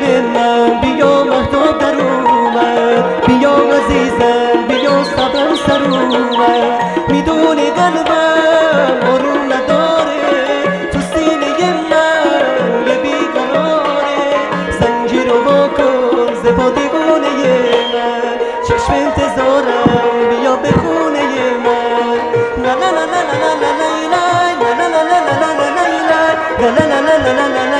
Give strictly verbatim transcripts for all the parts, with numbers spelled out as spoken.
من بیا مهتاب در اومد، بیا عزیزم بیا صبرم سر اومد. میدونی قلبم آروم نداره، تو سینه من یه بیقراره. زنجیر رو واکن ز پا دیوونه من، چشم انتظارم بیا به خونه من. لا لا لا لا لا لا لا لا لا لا لا لا لا لا لا لا لا لا لا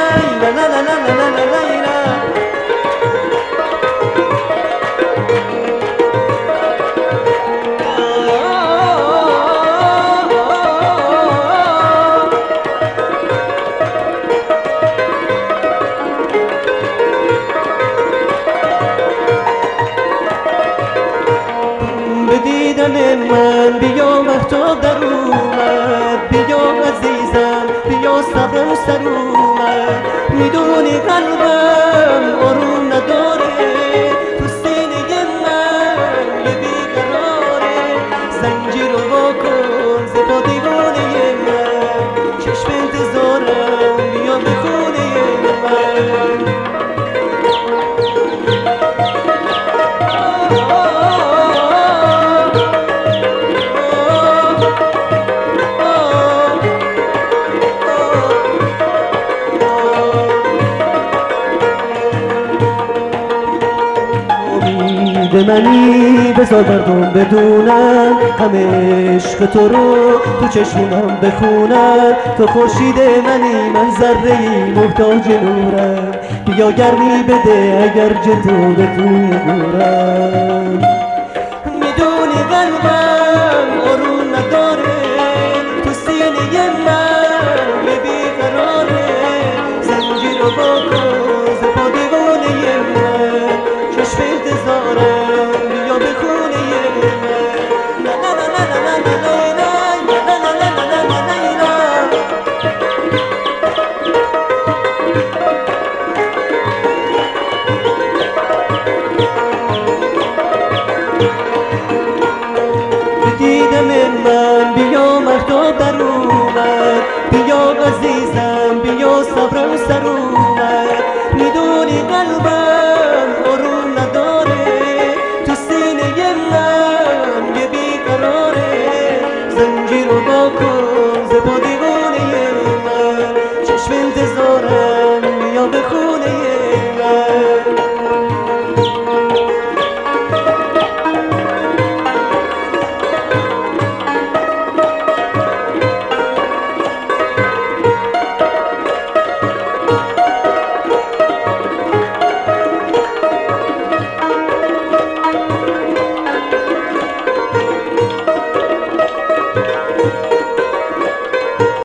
بدیدن من بیا مهتاب در اومد، بیا عزیزم بیا صبرم سر اومد. میدونی قلبم آروم نداره، تو سینه من یه بیقراره. زنجیر رو واکن ز پا دیوانه من، چشم انتظارم بیا به خونه من. به منی بذار مردم بدونن، همه عشق تو رو تو چشمونم بخونن. تو خورشید منی من ذره‌ای محتاج نورم، بیا گرمی بده اگر جتو به توی نورم. میدونی قلبم